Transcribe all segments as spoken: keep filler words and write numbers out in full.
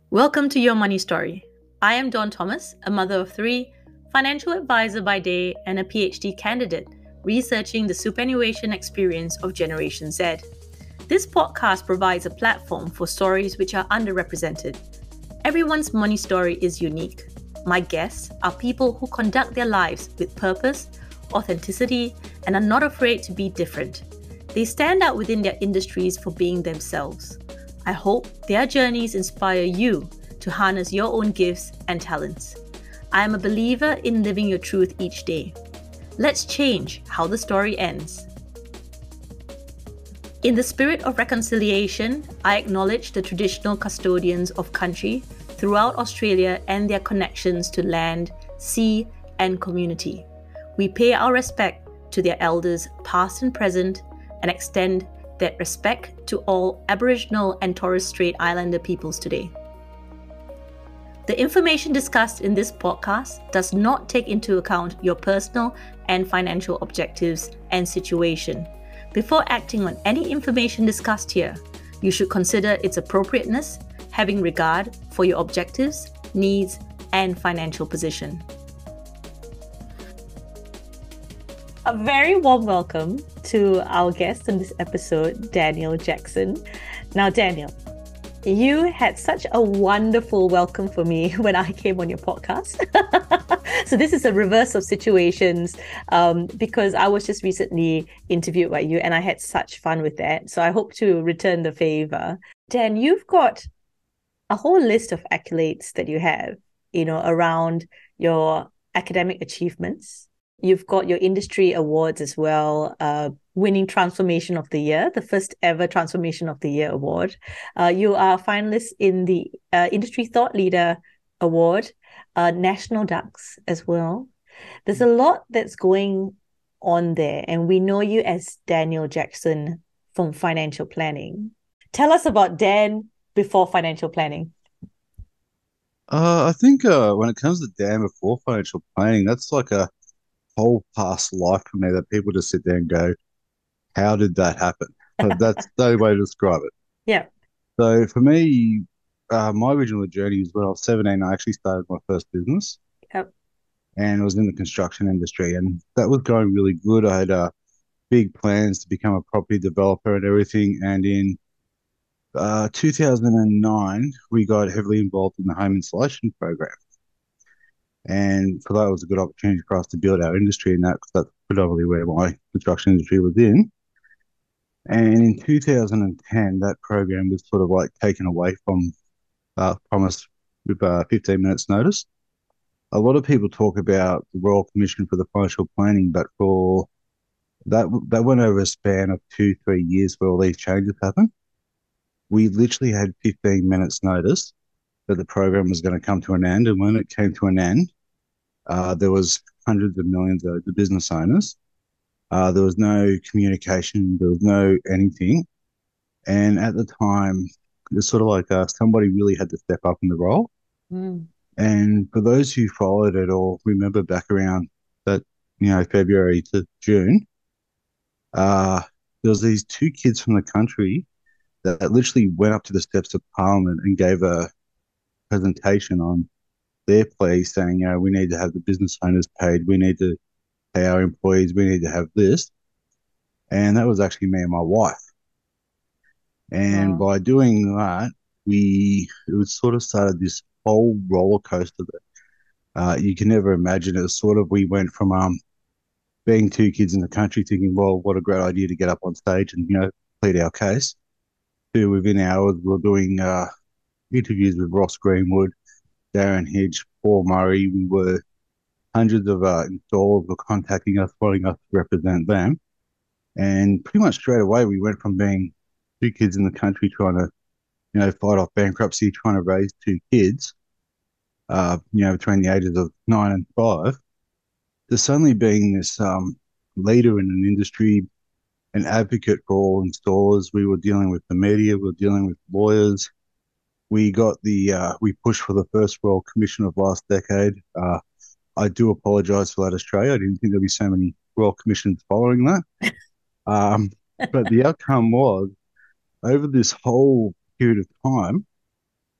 Welcome to Your Money Story. I am Dawn Thomas, a mother of three, financial advisor by day, and a PhD candidate researching the superannuation experience of Generation Z. This podcast provides a platform for stories which are underrepresented. Everyone's money story is unique. My guests are people who conduct their lives with purpose, authenticity, and are not afraid to be different. They stand out within their industries for being themselves. I hope their journeys inspire you to harness your own gifts and talents. I am a believer in living your truth each day. Let's change how the story ends. In the spirit of reconciliation, I acknowledge the traditional custodians of country throughout Australia and their connections to land, sea, and community. We pay our respect to their elders, past and present, and extend that respect to all Aboriginal and Torres Strait Islander peoples today. The information discussed in this podcast does not take into account your personal and financial objectives and situation. Before acting on any information discussed here, you should consider its appropriateness, having regard for your objectives, needs, and financial position. A very warm welcome to our guest in this episode, Daniel Jackson. Now, Daniel, you had such a wonderful welcome for me when I came on your podcast. So this is a reverse of situations um, because I was just recently interviewed by you and I had such fun with that. So I hope to return the favor. Dan, you've got a whole list of accolades that you have, you know, around your academic achievements. You've got your industry awards as well, uh, winning Transformation of the Year, the first ever Transformation of the Year award. Uh, you are a finalist in the uh, Industry Thought Leader Award, uh, National Ducks as well. There's a lot that's going on there, and we know you as Daniel Jackson from financial planning. Tell us about Dan before financial planning. Uh, I think uh, when it comes to Dan before financial planning, that's like a whole past life for me that people just sit there and go, how did that happen? But that's the only way to describe it. Yeah. So for me, uh, my original journey is when I was seventeen, I actually started my first business Yep. and it was in the construction industry. And that was going really good. I had uh, big plans to become a property developer and everything. And in uh, two thousand nine, we got heavily involved in the home insulation program. And for that, it was a good opportunity for us to build our industry in that because that's predominantly where my construction industry was in. And in two thousand ten, that program was sort of like taken away from uh, Promise with uh, fifteen minutes notice. A lot of people talk about the Royal Commission for the Financial Planning, but for that, that went over a span of two, three years where all these changes happened. We literally had fifteen minutes notice that the program was going to come to an end. And when it came to an end, uh, there was hundreds of millions of the business owners. Uh, there was no communication. There was no anything. And at the time, it was sort of like uh, somebody really had to step up in the role. Mm. And for those who followed it or remember back around that, you know, February to June, uh, there was these two kids from the country that, that literally went up to the steps of Parliament and gave a presentation on their plea saying, you know, we need to have the business owners paid. We need to pay our employees. We need to have this. And that was actually me and my wife. And Wow. by doing that, we, it was sort of started this whole roller coaster that uh, you can never imagine. It was sort of, we went from um, being two kids in the country thinking, well, what a great idea to get up on stage and, you know, plead our case, to within hours, we we're doing uh, interviews with Ross Greenwood, Darren Hedge, Paul Murray. We were hundreds of uh, installers were contacting us, wanting us to represent them. And pretty much straight away, we went from being two kids in the country trying to, you know, fight off bankruptcy, trying to raise two kids, uh, you know, between the ages of nine and five, to suddenly being this um, leader in an industry, an advocate for all installers. We were dealing with the media, we were dealing with lawyers. We got the, uh, we pushed for the first Royal Commission of last decade. Uh, I do apologise for that, Australia. I didn't think there'd be so many Royal Commissions following that. Um, but the outcome was, over this whole period of time,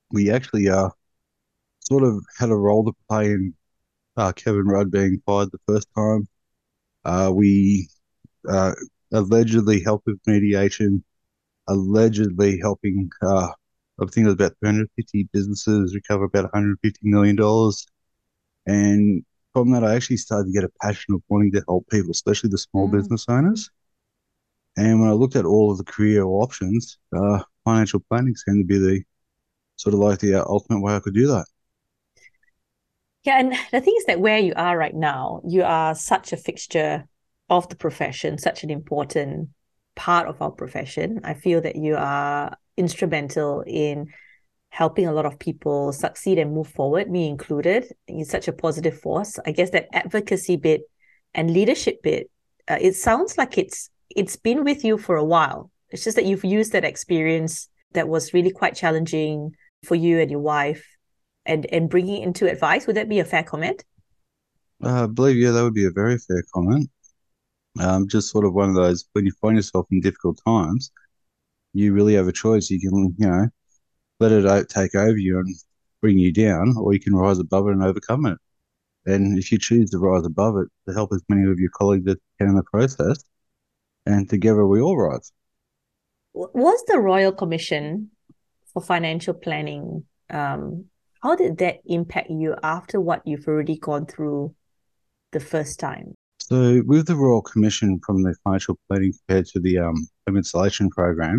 we actually uh sort of had a role to play in uh, Kevin Rudd being fired the first time. Uh, we uh, allegedly helped with mediation, allegedly helping, uh, I think it was about three hundred fifty businesses recover about one hundred fifty million dollars. And from that, I actually started to get a passion of wanting to help people, especially the small Mm. business owners. And when I looked at all of the career options, uh, financial planning seemed to be the sort of like the uh, ultimate way I could do that. Yeah, and the thing is that where you are right now, you are such a fixture of the profession, such an important part of our profession. I feel that you are instrumental in helping a lot of people succeed and move forward, me included. You're such a positive force. I guess that advocacy bit and leadership bit, uh, it sounds like it's it's been with you for a while. It's just that you've used that experience that was really quite challenging for you and your wife and and bringing it into advice. Would that be a fair comment? Uh, I believe, yeah, that would be a very fair comment. Um, just sort of one of those, when you find yourself in difficult times, you really have a choice. You can, you know, let it take over you and bring you down, or you can rise above it and overcome it. And if you choose to rise above it, to help as many of your colleagues as you can in the process, and together we all rise. Was the Royal Commission for Financial Planning, um, how did that impact you after what you've already gone through the first time? So, with the Royal Commission from the financial planning compared to the um, home installation program,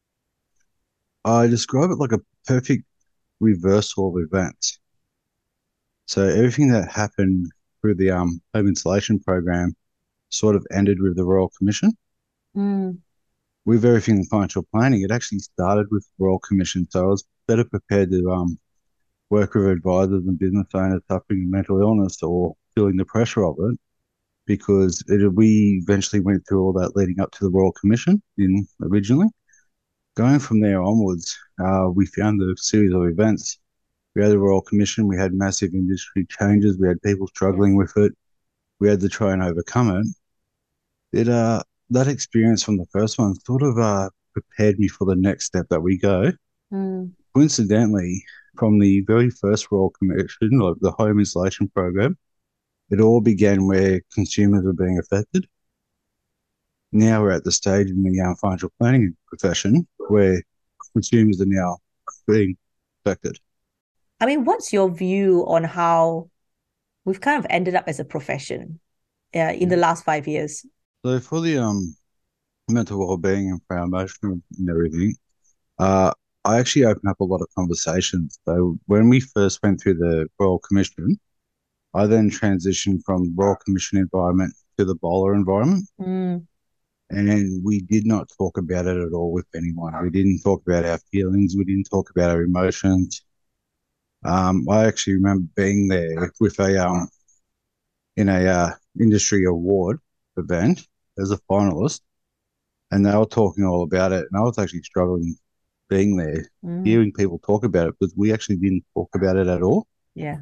I describe it like a perfect reversal of events. So, everything that happened through the um, home installation program sort of ended with the Royal Commission. Mm. With everything in financial planning, it actually started with the Royal Commission. So, I was better prepared to um, work with advisors and business owners suffering mental illness or feeling the pressure of it, because it, we eventually went through all that leading up to the Royal Commission in originally. Going from there onwards, uh, we found the series of events. We had the Royal Commission, we had massive industry changes, we had people struggling Yes. with it, we had to try and overcome it. It uh that experience from the first one sort of uh prepared me for the next step that we go. Mm. Coincidentally, from the very first Royal Commission, like the home installation program, it all began where consumers were being affected. Now we're at the stage in the uh, financial planning profession where consumers are now being affected. I mean, what's your view on how we've kind of ended up as a profession uh, in Yeah. the last five years? So for the um mental well-being and for our emotional and everything, uh, I actually open up a lot of conversations. So when we first went through the Royal Commission, I then transitioned from Royal Commission environment to the bowler environment. Mm. And we did not talk about it at all with anyone. We didn't talk about our feelings. We didn't talk about our emotions. Um, I actually remember being there with a um in a uh, industry award event as a finalist, and they were talking all about it, and I was actually struggling being there, Mm. hearing people talk about it, because we actually didn't talk about it at all. Yeah.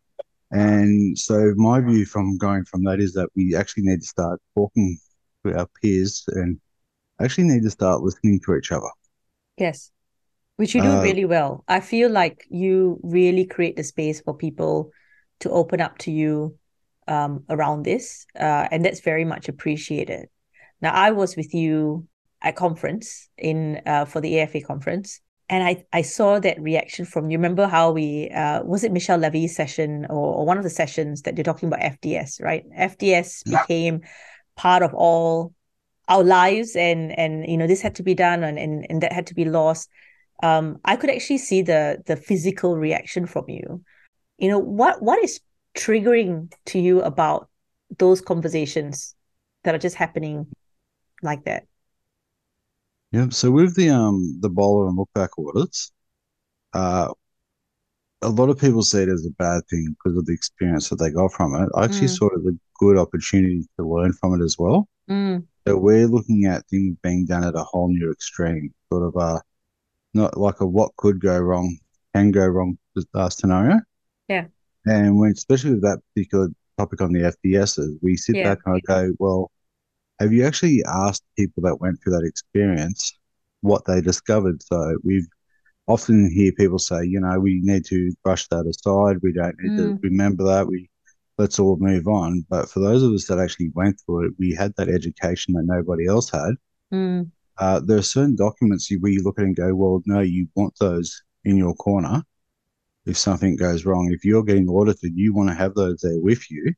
And so my view from going from that is that we actually need to start talking to our peers and actually need to start listening to each other. Yes. Which you do Uh, really well. I feel like you really create the space for people to open up to you um, around this, uh, and that's very much appreciated. Now, I was with you at conference in uh, for the A F A conference, and I I saw that reaction from you. Remember how we uh, was it Michelle Levy's session or, or one of the sessions that you're talking about F D S, right? F D S became part of all our lives, and and you know this had to be done, and and, and that had to be lost. um, I could actually see the the physical reaction from you. You know, what what is triggering to you about those conversations that are just happening like that? yeah. So with the um the bowler and look back audits, uh, a lot of people see it as a bad thing because of the experience that they got from it. I actually Mm. saw it as a good opportunity to learn from it as well. Mm. So we're looking at things being done at a whole new extreme, sort of uh not like a what could go wrong, can go wrong uh, scenario. Yeah. And when especially with that particular topic on the F D Ss, we sit Yeah. back and I go, well, have you actually asked people that went through that experience what they discovered? So we've often hear people say, you know, we need to brush that aside. We don't need to Mm, remember that. We let's all move on. But for those of us that actually went through it, we had that education that nobody else had. mm, Uh, there are certain documents where you look at and go, well, no, you want those in your corner if something goes wrong. If you're getting audited, you want to have those there with you,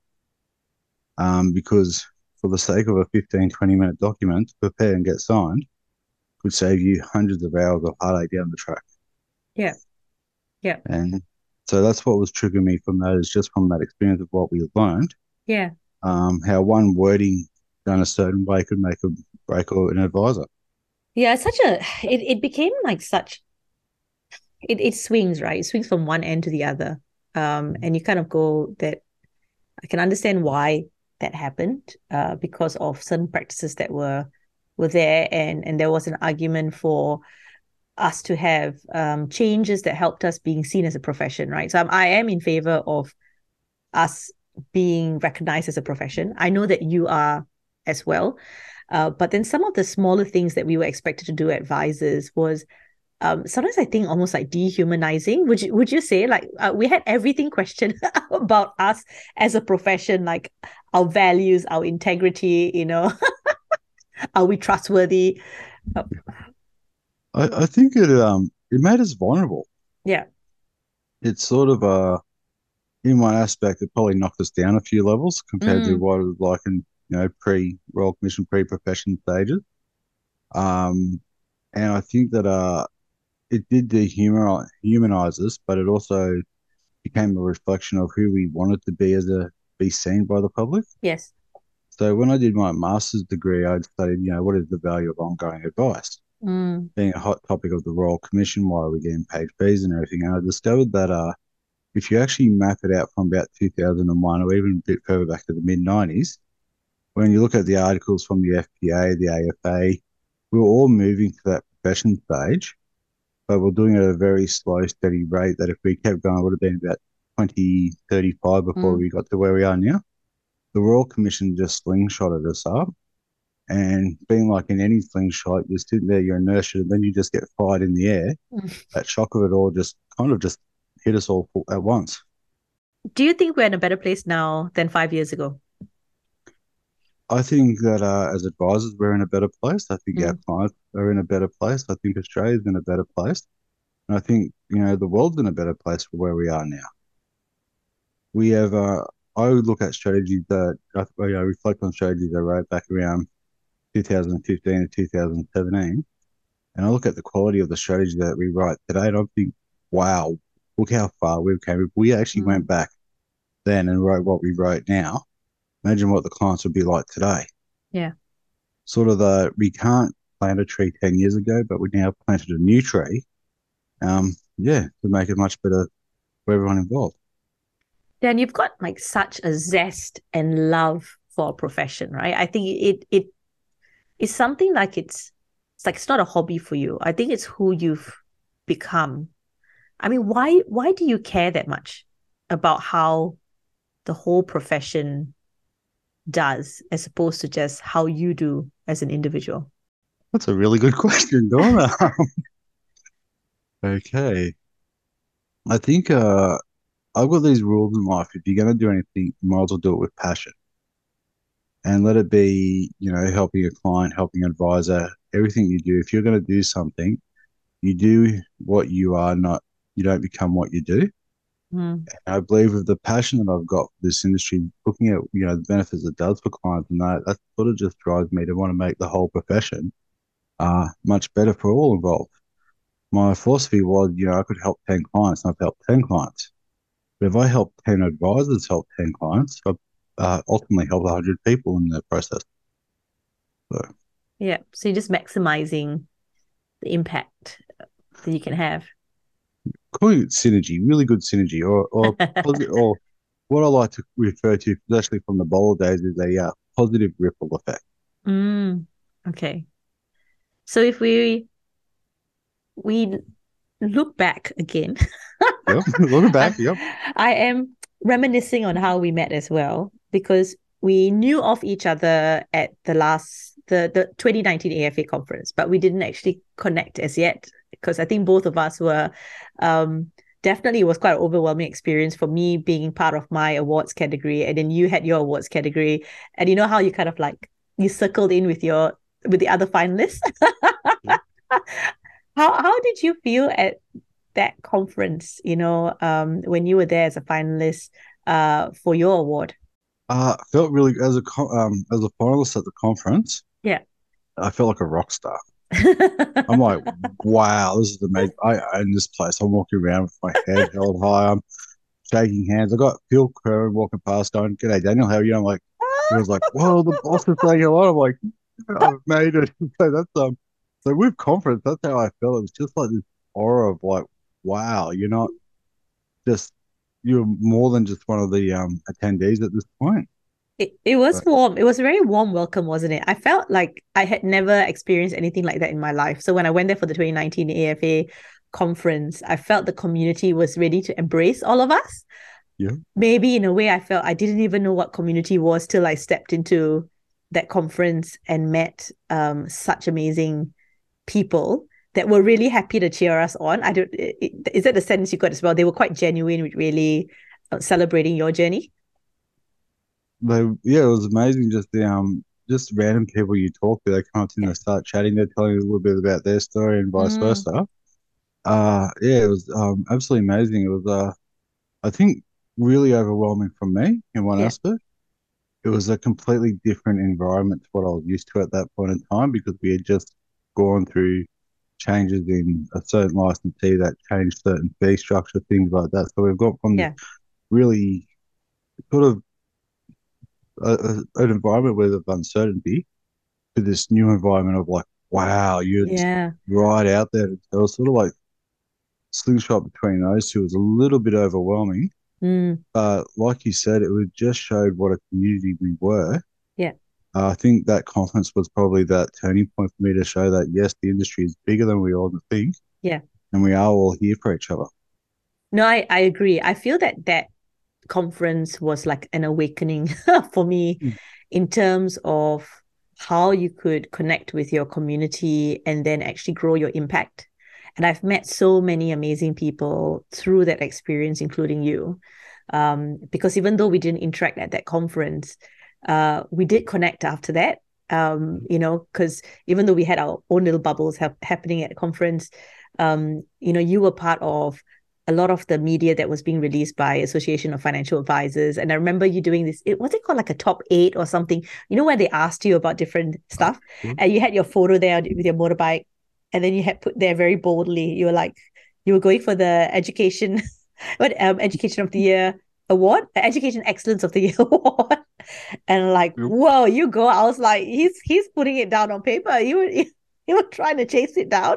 um, because for the sake of a fifteen, twenty minute document to prepare and get signed could save you hundreds of hours of heartache down the track. yeah, yeah, And so that's what was triggering me from those, just from that experience of what we learned, yeah. um, how one wording done a certain way could make a break or an advisor. Yeah, it's such a it, it became like such it it swings, right? It swings from one end to the other. Um, and you kind of go that I can understand why that happened, uh, because of certain practices that were were there, and and there was an argument for us to have um changes that helped us being seen as a profession, right? So I'm, I am in favor of us being recognized as a profession. I know that you are as well. Uh, but then some of the smaller things that we were expected to do advisors was um, sometimes I think almost like dehumanizing. Would you would you say like uh, we had everything questioned about us as a profession, like our values, our integrity, you know, are we trustworthy? Uh, I, I think it um it made us vulnerable. yeah. It's sort of uh in one aspect it probably knocked us down a few levels compared to Mm, what it was like in, you know, pre Royal Commission, pre profession stages. Um and I think that uh it did dehumanize humanize us, but it also became a reflection of who we wanted to be as a be seen by the public. yes. So when I did my master's degree, I studied, you know, what is the value of ongoing advice? Mm, Being a hot topic of the Royal Commission, why are we getting paid fees and everything? And I discovered that uh, if you actually map it out from about two thousand one or even a bit further back to the mid nineties, when you look at the articles from the F P A, the A F A, we were all moving to that profession stage, but we're doing it at a very slow, steady rate that if we kept going, it would have been about twenty thirty-five before mm. we got to where we are now. The Royal Commission just slingshotted us up. And being like in any slingshot, you're sitting there, you're inertia, and then you just get fired in the air. That shock of it all just kind of just hit us all at once. Do you think we're in a better place now than five years ago? I think that uh, as advisors, we're in a better place. I think our Mm, clients are in a better place. I think Australia's in a better place. And I think, you know, the world's in a better place for where we are now. We have, uh, I would look at strategies that, I, you know, reflect on strategies I wrote back around two thousand fifteen to two thousand seventeen. And I look at the quality of the strategy that we write today, and I think, wow, look how far we've come. If we actually went mm. back then and wrote what we wrote now, imagine what the clients would be like today. Yeah. Sort of the, we can't plant a tree ten years ago, but we now planted a new tree. Um, yeah, to make it much better for everyone involved. Dan, you've got like such a zest and love for a profession, right? I think it it is something like it's it's like it's not a hobby for you. I think it's who you've become. I mean, why why do you care that much about how the whole profession does as opposed to just how you do as an individual? That's a really good question, Donna. Okay. I think uh, I've got these rules in life. If you're going to do anything, you might as well do it with passion and let it be, you know, helping a client, helping an advisor, everything you do. If you're going to do something, you do what you are, not, you don't become what you do. Mm, And I believe with the passion that I've got for this industry, looking at, you know, the benefits it does for clients and that, that sort of just drives me to want to make the whole profession uh, much better for all involved. My philosophy was, you know, I could help ten clients and I've helped ten clients. But if I help ten advisors help ten clients, I've uh, ultimately helped one hundred people in the process. So, yeah. So you're just maximizing the impact that you can have. calling it synergy, really good synergy, or, or, posi- or what I like to refer to, especially from the bowler days, is a uh, positive ripple effect. Mm, okay. So if we we look back again, Yep. Looking back, I, yep. I am reminiscing on how we met as well because we knew of each other at the last the the twenty nineteen A F A conference, but we didn't actually connect as yet because I think both of us were um, definitely, it was quite an overwhelming experience for me being part of my awards category, and then you had your awards category, and you know how you kind of like you circled in with your with the other finalists. how how did you feel at that conference? You know, um, when you were there as a finalist, uh, for your award. Uh, I felt really as a co- um as a finalist at the conference. Yeah. I felt like a rock star. I'm like, wow, this is amazing. I own this place. I'm walking around with my head held high. I'm shaking hands. I got Phil Curran walking past, going, "G'day, Daniel. How are you?" I'm like, he was like, "Whoa, the boss is saying hello." I'm like, "I've made it." So that's um, so with conference, that's how I felt. It was just like this aura of like, wow, you're not just you're more than just one of the um attendees at this point. It, it was But warm. It was a very warm welcome, wasn't it? I felt like I had never experienced anything like that in my life. So when I went there for the twenty nineteen A F A conference, I felt the community was ready to embrace all of us. yeah, Maybe in a way, I felt I didn't even know what community was till I stepped into that conference and met um, such amazing people that were really happy to cheer us on. I don't, is that the sense you got as well? They were quite genuine with really uh, celebrating your journey. they yeah, it was amazing. Just the um, just random people you talk to, they come up to you and Yeah. they start chatting. They're telling you a little bit about their story and vice Mm, versa. Uh, yeah, it was um absolutely amazing. It was uh, I think really overwhelming for me in one yeah. aspect. It was a completely different environment to what I was used to at that point in time because we had just gone through changes in a certain licensee that changed certain fee structure, things like that. So we've gone from this Yeah. really sort of a, a, an environment where of uncertainty to this new environment of like, wow, you're Yeah. right out there. It was sort of like slingshot between those two. It was a little bit overwhelming. Mm, But like you said, it was just showed what a community we were. yeah. Uh, I think that conference was probably that turning point for me to show that yes, the industry is bigger than we all think, Yeah. and we are all here for each other. No, I, I agree. I feel that that conference was like an awakening for me Mm. in terms of how you could connect with your community and then actually grow your impact. And I've met so many amazing people through that experience, including you. Um, because even though we didn't interact at that conference, uh, we did connect after that. Um, you know, because even though we had our own little bubbles ha- happening at the conference, um, you know, you were part of a lot of the media that was being released by Association of Financial Advisors. And I remember you doing this, it was it called like a top eight or something, you know, where they asked you about different Oh, stuff. cool. And you had your photo there with your motorbike. And then you had put there very boldly, you were like, you were going for the education, what um education of the year award, education excellence of the year award. And like, Yep. whoa, you go. I was like, he's he's putting it down on paper. You were you were trying to chase it down.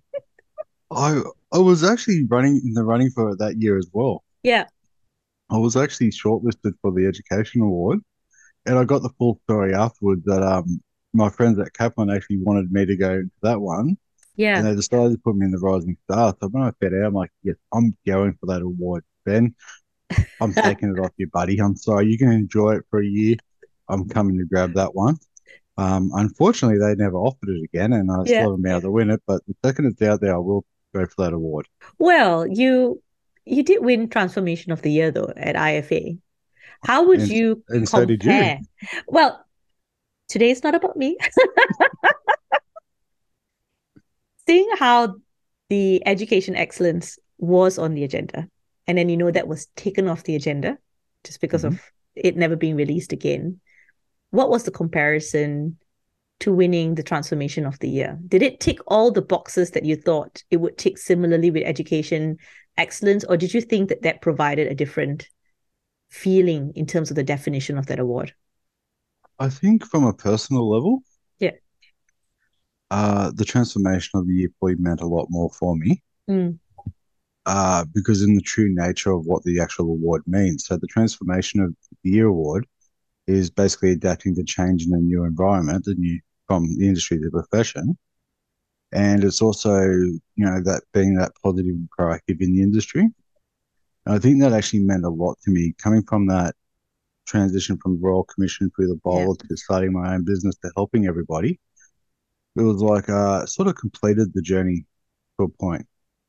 I I was actually running in the running for it that year as well. Yeah. I was actually shortlisted for the education award, and I got the full story afterwards that um my friends at Kaplan actually wanted me to go to that one, and Yeah. they decided to put me in the Rising Star. So when I found out, I'm like, yes, I'm going for that award. Ben, I'm taking it off you, buddy. I'm sorry. You can enjoy it for a year. I'm coming to grab that one. Um, unfortunately, they never offered it again, and I Yeah. still haven't been able to win it. But the second it's out there, I will go for that award. Well, you you did win Transformation of the Year though at I F A. How would And you and so did you. compare? Well, today's not about me. Seeing how the education excellence was on the agenda, and then you know that was taken off the agenda just because Mhm. of it never being released again. What was the comparison to winning the Transformation of the Year? Did it tick all the boxes that you thought it would tick similarly with education excellence, or did you think that that provided a different feeling in terms of the definition of that award? I think from a personal level, Yeah. uh, the transformation of the year probably meant a lot more for me. Mm, Uh, because in the true nature of what the actual award means. So the transformation of the year award is basically adapting to change in a new environment, a new from the industry to the profession. And it's also, you know, that being that positive and proactive in the industry. And I think that actually meant a lot to me coming from that transition from the Royal Commission through the yeah. bowler to starting my own business to helping everybody. It was like uh sort of completed the journey to a point.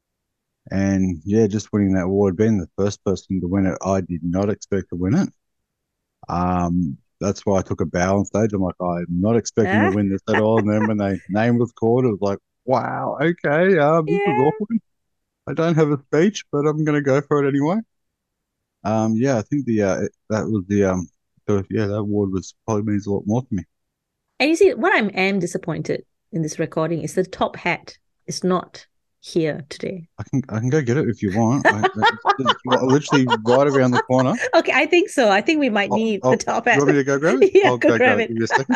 And yeah, just winning that award, being the first person to win it, I did not expect to win it. Um, that's why I took a bow on stage. I'm like, I'm not expecting to Ah, win this at all. And then when the name was called, it was like, wow, okay, um, this is yeah. awkward. I don't have a speech, but I'm gonna go for it anyway. Um, yeah, I think the uh, it- that was the um, the, yeah, that award was probably means a lot more to me. And you see, what I am disappointed in this recording is the top hat is not here today. I can I can go get it if you want. I, I, it's literally right around the corner. Okay, I think so. I think we might Oh, need the oh, top you hat. want me to go grab it? Yeah, I'll go go grab grab it. it. Give me a second.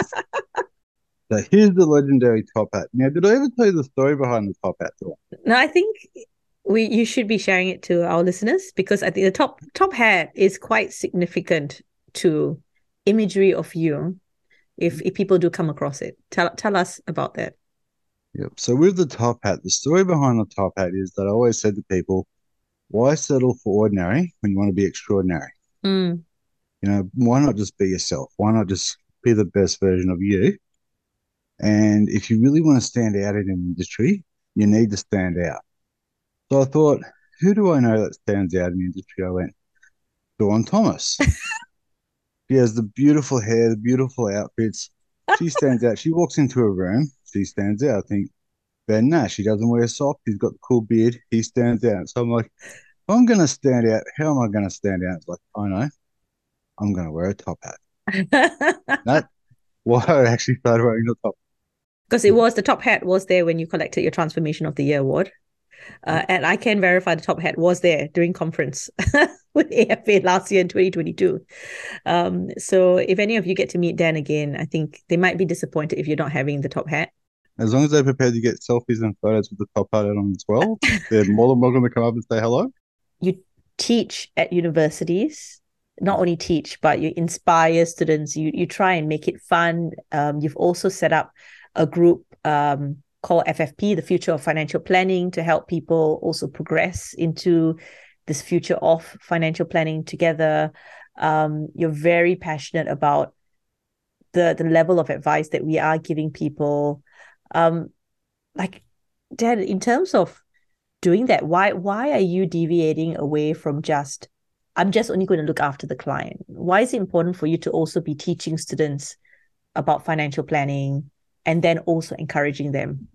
So here's the legendary top hat. Now, did I ever tell you the story behind the top hat? Though? No, I think we you should be sharing it to our listeners because I think the top top hat is quite significant to imagery of you if if people do come across it. Tell tell us about that. Yep. So with the top hat, the story behind the top hat is that I always said to people, why settle for ordinary when you want to be extraordinary? Mm. You know, why not just be yourself? Why not just be the best version of you? And if you really want to stand out in an industry, you need to stand out. So I thought, who do I know that stands out in the industry? I went, Dawn Thomas. She has the beautiful hair, the beautiful outfits. She stands out. She walks into a room, she stands out. I think Ben Nash, he doesn't wear socks. He's got the cool beard. He stands out. So I'm like, if I'm going to stand out, how am I going to stand out? It's like, I know, I'm going to wear a top hat. That's why I actually started wearing the top. Because it was the top hat was there when you collected your Transformation of the Year award. Uh, and I can verify the top hat was there during conference with A F A last year in twenty twenty-two. Um, so if any of you get to meet Dan again, I think they might be disappointed if you're not having the top hat. As long as they're prepared to get selfies and photos with the top hat on as well, they're more than welcome to come up and say hello. You teach at universities, not only teach, but you inspire students. You you try and make it fun. Um, you've also set up a group um, called F F P, the Future of Financial Planning, to help people also progress into this future of financial planning together. Um, you're very passionate about the the level of advice that we are giving people. Um, like, Dad, in terms of doing that, why why are you deviating away from just I'm just only going to look after the client? Why is it important for you to also be teaching students about financial planning and then also encouraging them?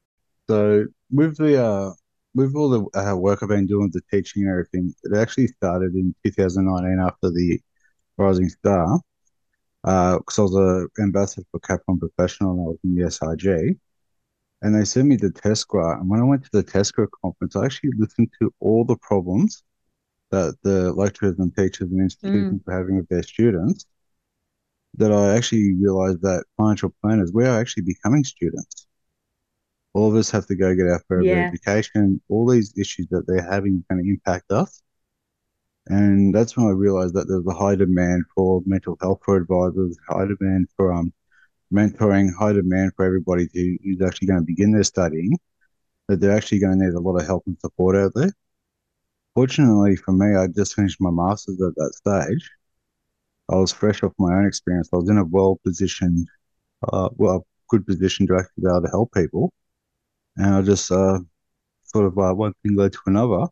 So with the uh, with all the uh, work I've been doing with the teaching and everything, it actually started in two thousand nineteen after the Rising Star, because uh, I was an ambassador for Capcom Professional and I was in the S I G. And they sent me to TESCRA. And when I went to the TESCRA conference, I actually listened to all the problems that the lecturers and teachers and Mm, institutions were having with their students. That I actually realized that financial planners, we are actually becoming students. All of us have to go get our further yeah. education. All these issues that they're having are going to impact us. And that's when I realized that there's a high demand for mental health for advisors, high demand for um, mentoring, high demand for everybody to, who's actually going to begin their studying, that they're actually going to need a lot of help and support out there. Fortunately for me, I just finished my master's at that stage. I was fresh off my own experience. I was in a well positioned, uh, well, good position to actually be able to help people. And I just uh, sort of uh, one thing led to another.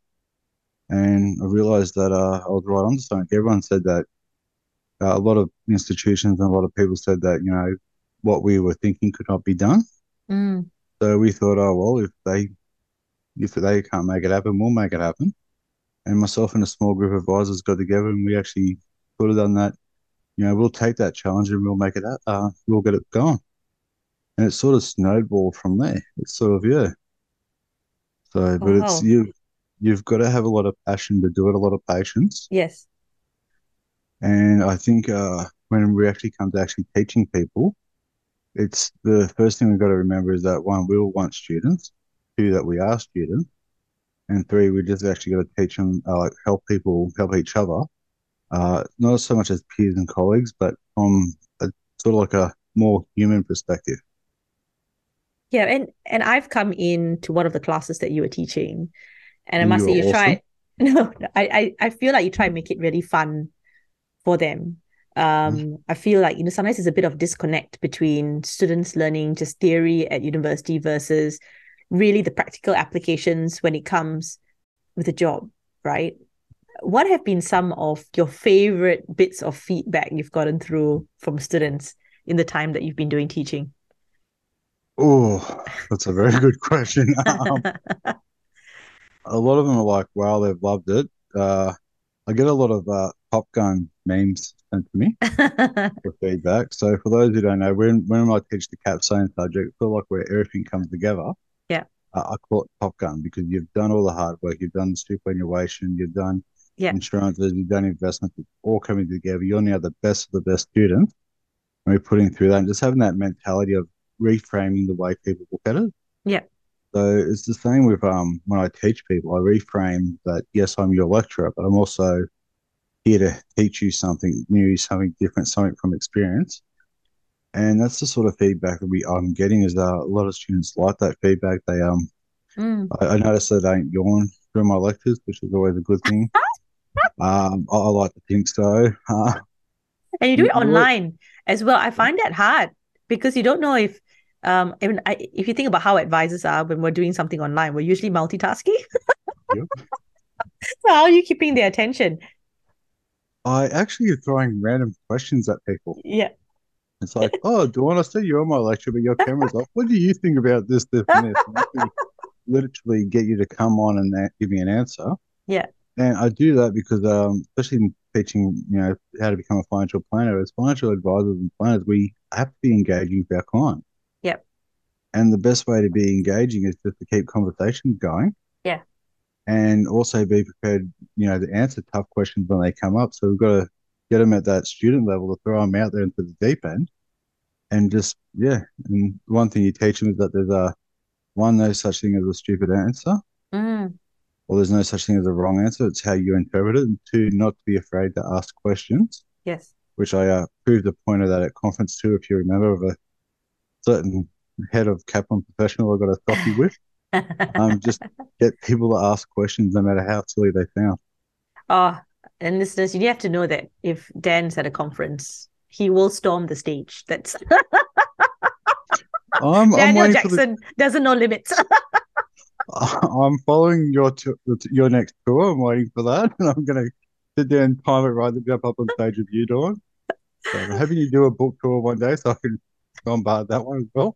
And I realized that uh, I was right on something. Everyone said that uh, a lot of institutions and a lot of people said that, you know, what we were thinking could not be done. Mm. So we thought, oh, well, if they if they can't make it happen, we'll make it happen. And myself and a small group of advisors got together and we actually put it on that, you know, we'll take that challenge and we'll make it, uh, we'll get it going. And it sort of snowballed from there. It's sort of, yeah. So, but it's, Wow. you, you've got to have a lot of passion to do it, a lot of patience. Yes. And I think uh, when we actually come to actually teaching people, it's the first thing we've got to remember is that one, we all want students, two, that we are students, and three, we just actually got to teach them, uh, like help people, help each other, uh, not so much as peers and colleagues, but from a sort of like a more human perspective. Yeah, and and I've come in to one of the classes that you were teaching, and I And must you say are you awesome. try no, I, I I feel like you try and make it really fun for them. Mhm. Um, I feel like, you know, sometimes there's a bit of disconnect between students learning just theory at university versus really the practical applications when it comes with a job, right? What have been some of your favorite bits of feedback you've gotten through from students in the time that you've been doing teaching? Oh, that's a very good question. Um, a lot of them are like, wow, they've loved it. Uh, I get a lot of uh, Top Gun memes sent to me for feedback. So for those who don't know, when when I teach the capstone subject, I feel like where everything comes together, Yeah, uh, I call it Top Gun because you've done all the hard work, you've done superannuation, you've done yeah, insurances, you've done investments, it's all coming together. You're now the best of the best students, and we're putting through that and just having that mentality of reframing the way people look at it. yeah. So it's the same with um when I teach people, I reframe that yes, I'm your lecturer, but I'm also here to teach you something new, something different, something from experience. And that's the sort of feedback that we I'm getting is that a lot of students like that feedback. They um Mm. I, I notice that they don't yawn during my lectures, which is always a good thing. Um, I, I like to think so. Uh, And you do you, it you online as well. I find that hard because you don't know if, um, even I, if you think about how advisors are when we're doing something online, we're usually multitasking. Yep. So how are you keeping their attention? I actually are throwing random questions at people. Yeah. It's like, oh, do you want to see you on my lecture, but your camera's off? What do you think about this, this, and this? And actually, literally get you to come on and a- give me an answer. Yeah. And I do that because, um, especially in teaching, you know, how to become a financial planner, as financial advisors and planners, we have to be engaging with our client. Yeah. And the best way to be engaging is just to keep conversations going Yeah. and also be prepared, you know, to answer tough questions when they come up. So we've got to get them at that student level to throw them out there into the deep end and just, yeah. And one thing you teach them is that there's a one, no such thing as a stupid answer, Mm. or there's no such thing as a wrong answer. It's how you interpret it. And two, not to be afraid to ask questions, Yes. which I uh, proved the point of that at conference too, if you remember, of a certain head of Kaplan Professional I got a selfie with. Um, just get people to ask questions no matter how silly they sound. Oh, and listeners, you have to know that if Dan's at a conference, he will storm the stage. That's I'm I'm Daniel waiting for the. Jackson doesn't know limits. I'm following your t- your next tour. I'm waiting for that, and I'm gonna sit down and time it right to jump up on stage with you, Dawn. So I'm hoping you do a book tour one day, so I can go and bar that one as well.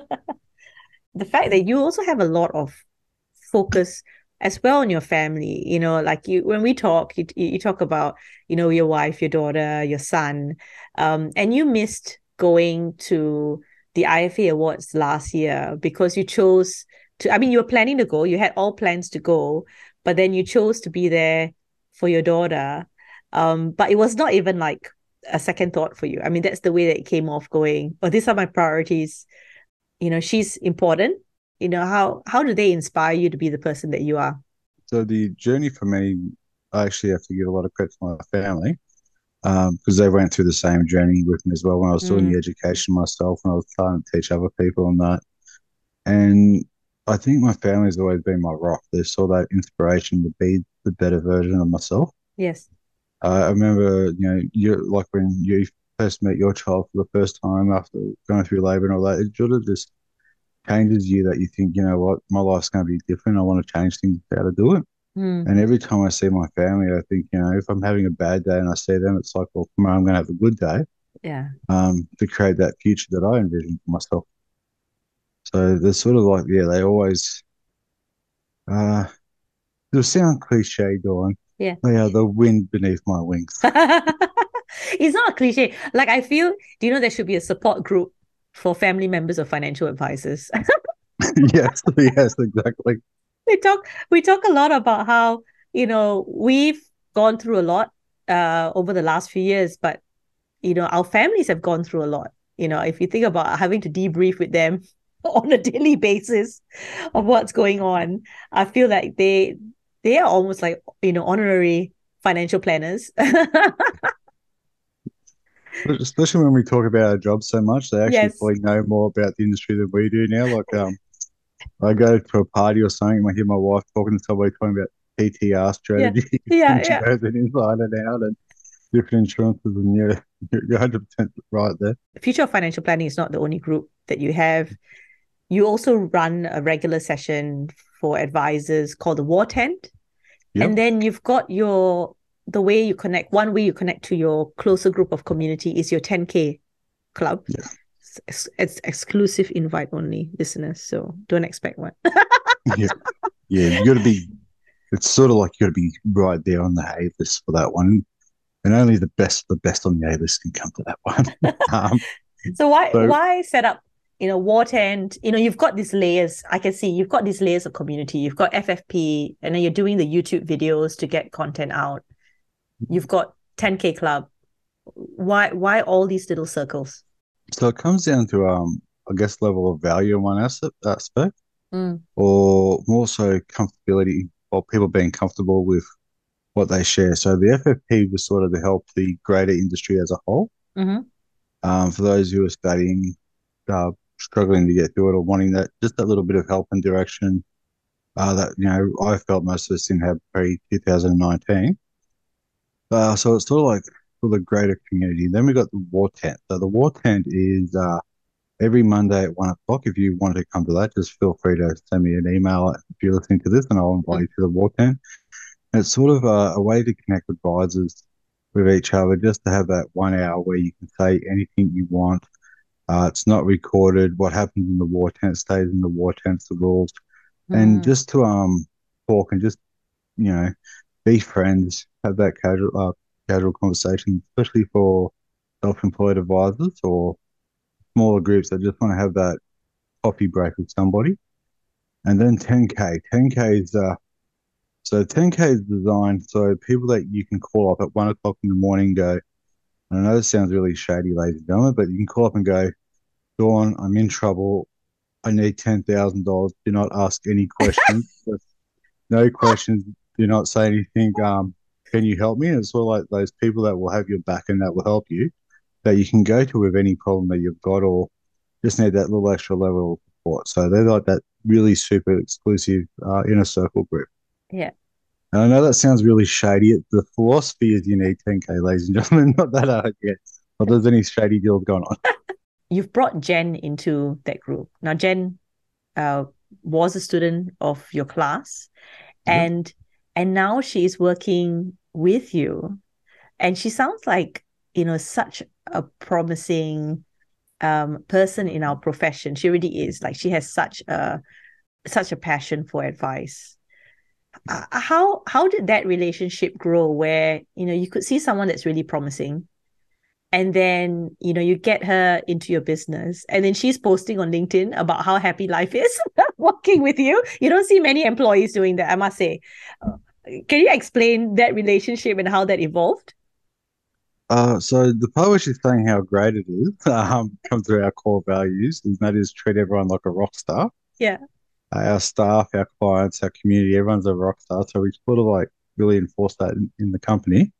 The fact that you also have a lot of focus as well on your family, you know, like you when we talk, you you talk about, you know, your wife, your daughter, your son, um, and you missed going to the I F A Awards last year because you chose to, I mean, you were planning to go, you had all plans to go, but then you chose to be there for your daughter. Um, but it was not even like a second thought for you. I mean, that's the way that it came off going, oh, these are my priorities. You know, she's important. You know, how how do they inspire you to be the person that you are? So the journey for me, I actually have to give a lot of credit to my family um, because they went through the same journey with me as well when I was doing Mm, the education myself and I was trying to teach other people and that. And I think my family has always been my rock. They saw that inspiration to be the better version of myself. yes. Uh, I remember, you know, you like when you first met your child for the first time after going through labor and all that, it sort of just changes you that you think, you know what, my life's going to be different. I want to change things, how to do it. Mm, And every time I see my family, I think, you know, if I'm having a bad day and I see them, it's like, well, tomorrow I'm going to have a good day yeah. um, to create that future that I envision for myself. So they're sort of like, yeah, they always, uh, they'll sound cliche, Dawn. Yeah. They are the wind beneath my wings. It's not a cliche. Like I feel, do you know there should be a support group for family members of financial advisors? Yes, yes, exactly. we talk we talk a lot about how, you know, we've gone through a lot uh over the last few years, but you know, our families have gone through a lot. You know, if you think about having to debrief with them on a daily basis of what's going on, I feel like they they are almost like, you know, honorary financial planners. But especially when we talk about our jobs so much, they actually Yes. probably know more about the industry than we do now. Like, um, I go to a party or something, and I hear my wife talking to somebody talking about P T R Yeah. strategy, Yeah. and she Yeah. knows it inside and out, and different insurances, and yeah, you're one hundred percent right there. Future of financial planning is not the only group that you have. you also run a regular session for advisors called the War Tent. Yep. And then you've got your the way you connect, one way you connect to your closer group of community is your ten K club. Yeah. It's, it's exclusive invite only, listeners. So don't expect one. Yeah. Yeah. You got to be, it's sort of like you got to be right there on the A list for that one. And only the best, the best on the A list can come to that one. um, So why so, why set up, you know, War Tent? You know, you've got these layers. I can see you've got these layers of community. You've got F F P, and then you're doing the YouTube videos to get content out. You've got ten K club. Why why all these little circles? so it comes down to, um, I guess, level of value in one asset, aspect, Mm, or more so comfortability, or people being comfortable with what they share. So the F F P was sort of to help the greater industry as a whole. mm-hmm, Um, for those who are studying, uh, struggling to get through it, or wanting that just that little bit of help and direction, uh, that you know I felt most of us didn't have pre twenty nineteen. Uh, so it's sort of like for the greater community. Then we got the War Tent. So the War Tent is uh, every Monday at one o'clock. If you want to come to that, just feel free to send me an email if you're listening to this, and I'll invite mm, you to the War Tent. And it's sort of a, a way to connect advisors with each other, just to have that one hour where you can say anything you want. Uh, it's not recorded. What happens in the War Tent stays in the War Tent's the rules, and mm, just to um talk and just you know be friends, have that casual uh, casual conversation, especially for self-employed advisors or smaller groups that just want to have that coffee break with somebody. And then ten K. ten K is uh, so ten K is designed so people that you can call up at one o'clock in the morning go, and I know this sounds really shady, ladies and gentlemen, but you can call up and go, Dawn, I'm in trouble. I need ten thousand dollars. Do not ask any questions. Just no questions. Do not say anything. Um, can you help me? And it's sort of like those people that will have your back and that will help you, that you can go to with any problem that you've got, or just need that little extra level of support. So they're like that really super exclusive uh, inner circle group. yeah. And I know that sounds really shady. The philosophy is you need ten K, ladies and gentlemen. Not that hard yet. But there's any shady deals going on. You've brought Jen into that group. Now, Jen uh, was a student of your class, Yeah. and and now she's working with you, and she sounds like, you know, such a promising um, person in our profession. She really is. Like, she has such a such a passion for advice. Uh, how how did that relationship grow? Where, you know, you could see someone that's really promising, and then, you know, you get her into your business, and then she's posting on LinkedIn about how happy life is working with you. You don't see many employees doing that, I must say. Uh, can you explain that relationship and how that evolved? Uh, so the part where she's saying how great it is um, comes through our core values, and that is treat everyone like a rock star. Yeah. Uh, our staff, our clients, our community, everyone's a rock star. So we sort of like really enforce that in, in the company.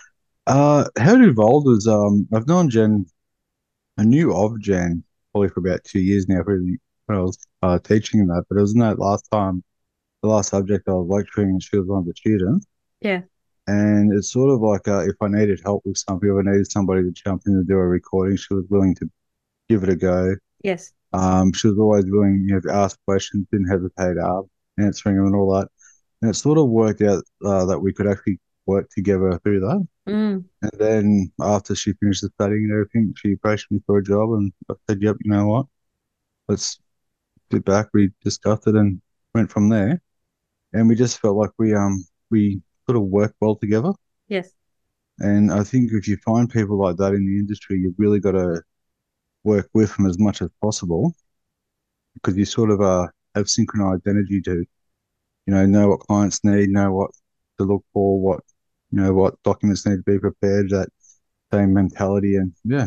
Uh, how it evolved was um, I've known Jen, I knew of Jen probably for about two years now, really, when I was uh, teaching that, but it was in that last time, the last subject I was lecturing, and she was one of the students. Yeah. And it's sort of like uh, if I needed help with something, if I needed somebody to jump in and do a recording, she was willing to give it a go. Yes. Um, she was always willing, you know, to ask questions, didn't hesitate uh, answering them and all that. And it sort of worked out uh, that we could actually work together through that. Mm. And then after she finished the studying and everything, she approached me for a job, and I said, "Yep, you know what? Let's get back." We discussed it and went from there. And we just felt like we um we sort of worked well together. Yes. And I think if you find people like that in the industry, you've really got to work with them as much as possible, because you sort of uh, have synchronized energy to, you know, know what clients need, know what to look for, what, you know, what documents need to be prepared, that same mentality. And yeah,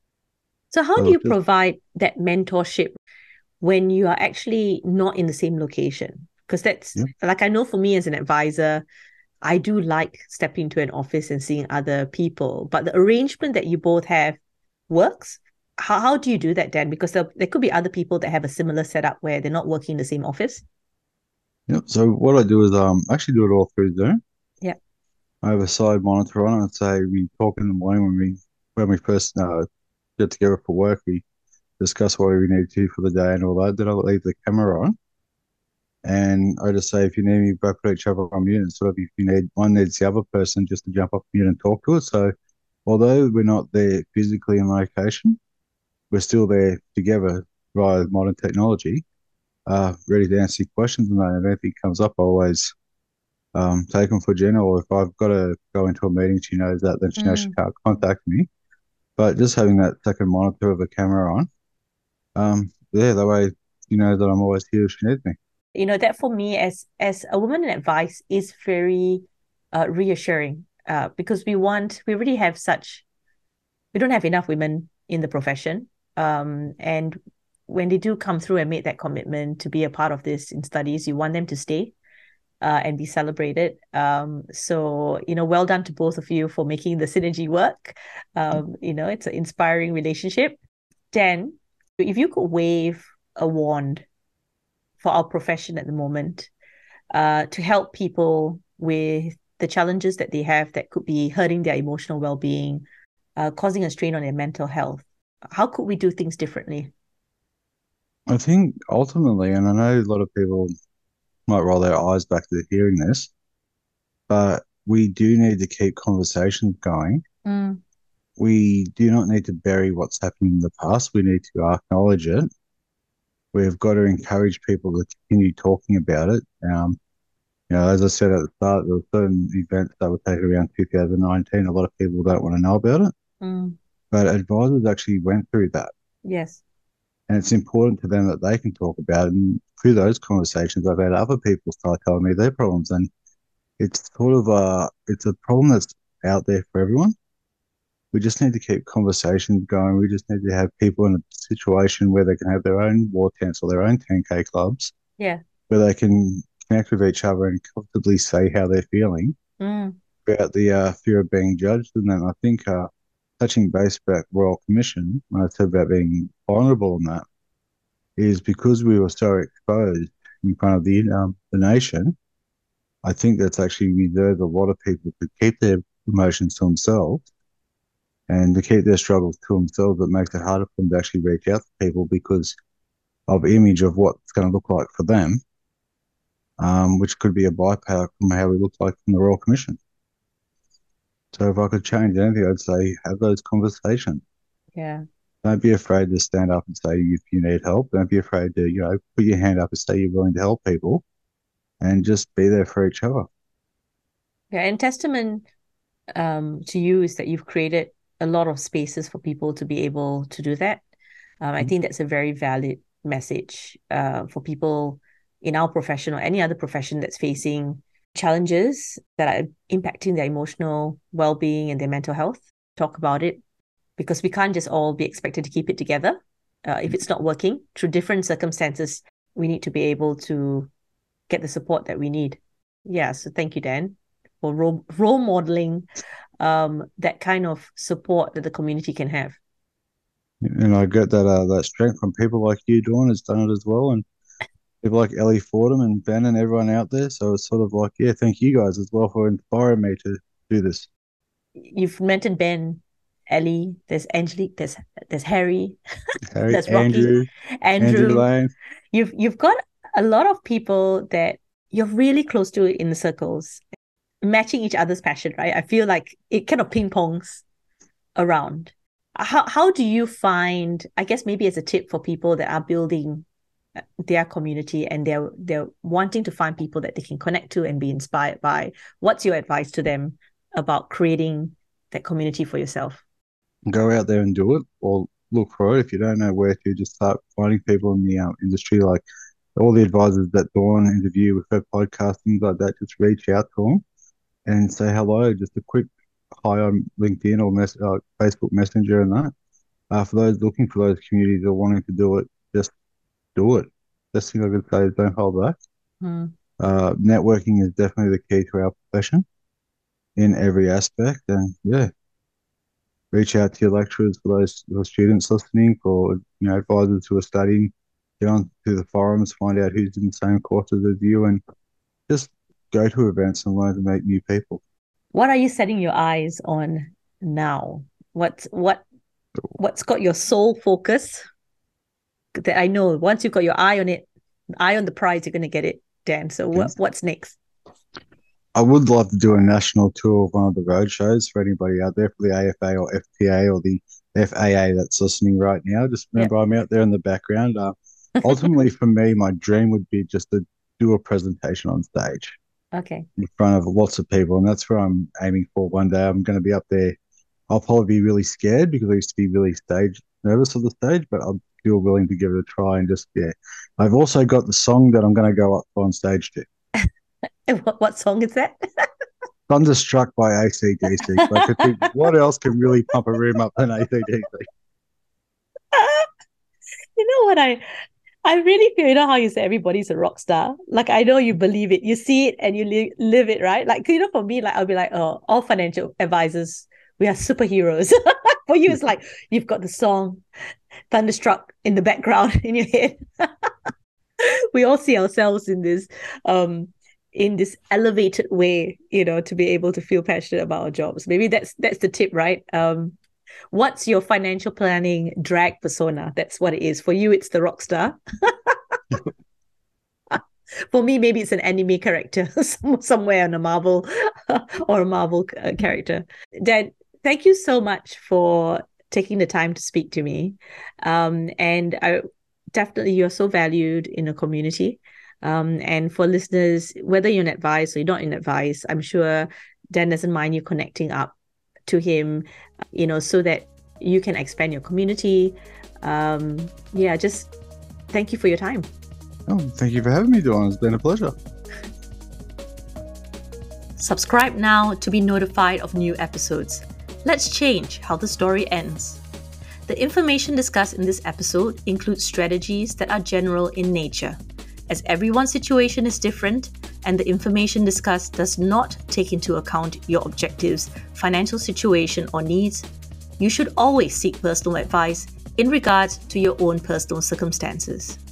So how do so you just, provide that mentorship when you are actually not in the same location? Because that's yeah. like, I know for me as an advisor, I do like stepping into an office and seeing other people, but the arrangement that you both have works. How, how do you do that, Dan? Because there, there could be other people that have a similar setup where they're not working in the same office. Yeah. So what I do is um actually do it all through Zoom. Yeah. I have a side monitor on, and say we talk in the morning when we when we first uh, get together for work. We discuss what we need to for the day and all that. Then I'll leave the camera on. And I just say, if you need me, both put each other on mute. And sort of, if you need one needs the other person just to jump off mute and talk to it. So, although we're not there physically in location, we're still there together via modern technology, uh, ready to answer your questions. And then if anything comes up, I always um, take them for Jenna. Or if I've got to go into a meeting, she knows that, then she knows she Mm. can't contact me. But just having that second monitor of a camera on, um, yeah, that way you know that I'm always here if she needs me. You know, that for me as as a woman in advice is very uh, reassuring uh, because we want, we already have such, we don't have enough women in the profession. Um, and when they do come through and make that commitment to be a part of this in studies, you want them to stay uh, and be celebrated. Um, so, you know, well done to both of you for making the synergy work. Um, you know, it's an inspiring relationship. Dan, if you could wave a wand for our profession at the moment uh, to help people with the challenges that they have that could be hurting their emotional well-being, uh, causing a strain on their mental health, how could we do things differently? I think ultimately, and I know a lot of people might roll their eyes back to hearing this, but we do need to keep conversations going. Mm, We do not need to bury what's happened in the past. We need to acknowledge it. We've got to encourage people to continue talking about it. Um, you know, as I said at the start, there were certain events that were taken around two thousand nineteen. A lot of people don't want to know about it, mm, but advisors actually went through that. yes. And it's important to them that they can talk about it. And through those conversations, I've had other people start telling me their problems. And it's sort of a, it's a problem that's out there for everyone. We just need to keep conversations going. We just need to have people in a situation where they can have their own war tents or their own ten K clubs, Yeah. where they can connect with each other and comfortably say how they're feeling Mm, without the uh, fear of being judged. And then I think uh, touching base about Royal Commission, when I said about being vulnerable in that, is because we were so exposed in front of the um, the nation. I think that's actually reserved a lot of people to keep their emotions to themselves and to keep their struggles to themselves. It makes it harder for them to actually reach out to people because of image of what it's going to look like for them, um, which could be a byproduct from how we look like from the Royal Commission. So if I could change anything, I'd say have those conversations. yeah. Don't be afraid to stand up and say if you need help. Don't be afraid to, you know, put your hand up and say you're willing to help people and just be there for each other. Yeah. And testament um, to you is that you've created a lot of spaces for people to be able to do that. Um, I think that's a very valid message uh, for people in our profession or any other profession that's facing challenges that are impacting their emotional well-being and their mental health. Talk about it because we can't just all be expected to keep it together. Uh, if it's not working through different circumstances, we need to be able to get the support that we need. Yeah, so thank you, Dan, for role, role modeling um, that kind of support that the community can have. And I get that uh, that strength from people like you, Dawn, has done it as well, and people like Ellie Fordham and Ben and everyone out there. So it's sort of like, yeah, thank you guys as well for inspiring me to do this. You've mentioned Ben, Ellie, there's Angelique, there's there's Harry, Harry, there's Rocky, Andrew, Andrew Andrew. Lane. You've you've got a lot of people that you're really close to in the circles, matching each other's passion, right? I feel like it kind of ping pongs around. How how do you find, I guess maybe as a tip for people that are building uh, their community and they're they're wanting to find people that they can connect to and be inspired by, what's your advice to them about creating that community for yourself? Go out there and do it, or look for it. If you don't know where to, just start finding people in the um, industry, like all the advisors that Dawn interview with her podcast, things like that. Just reach out to them and say hello. Just a quick hi on LinkedIn or mess, uh, Facebook Messenger and that. Uh, for those looking for those communities or wanting to do it, just do it. Best thing I could say is don't hold back. Hmm. Uh, networking is definitely the key to our profession in every aspect. And yeah, reach out to your lecturers for those, those students listening, for you know advisors who are studying. Get on to the forums, find out who's in the same courses as you, and just go to events and learn to meet new people. What are you setting your eyes on now? What what what's got your sole focus that I know once you've got your eye on it, eye on the prize, you're going to get it, Dan. So Okay. what what's next? I would love to do a national tour of one of the road shows for anybody out there for the A F A or F P A or the F A A that's listening right now. Just remember, Yep. I'm out there in the background. Uh, ultimately, for me, my dream would be just to do a presentation on stage Okay. in front of lots of people, and that's where I'm aiming for one day. I'm going to be up there. I'll probably be really scared because I used to be really stage nervous of the stage, but I'm still willing to give it a try and just yeah. I've also got the song that I'm going to go up on stage to. And what, what song is that? Thunderstruck by A C D C. So I could think, what else can really pump a room up than A C D C? You know what I I really feel, you know how you say everybody's a rock star? Like, I know you believe it, you see it and you li- live it, right? Like, you know, for me, like, I'll be like, oh, all financial advisors, we are superheroes. For you, it's like, you've got the song Thunderstruck in the background in your head. We all see ourselves in this, um, in this elevated way, you know, to be able to feel passionate about our jobs. Maybe that's that's the tip, right? Um, what's your financial planning drag persona? That's what it is. For you, it's the rock star. For me, maybe it's an anime character somewhere on a Marvel or a Marvel uh, character. Dan, thank you so much for taking the time to speak to me. Um, and I definitely, you're so valued in a community. Um, and for listeners, whether you're in advice or you're not in advice, I'm sure Dan doesn't mind you connecting up to him, you know, so that you can expand your community. Um, yeah, just thank you for your time. Oh, thank you for having me, Dawn. It's been a pleasure. Subscribe now to be notified of new episodes. Let's change how the story ends. The information discussed in this episode includes strategies that are general in nature, as everyone's situation is different and the information discussed does not take into account your objectives, financial situation, or needs. You should always seek personal advice in regards to your own personal circumstances.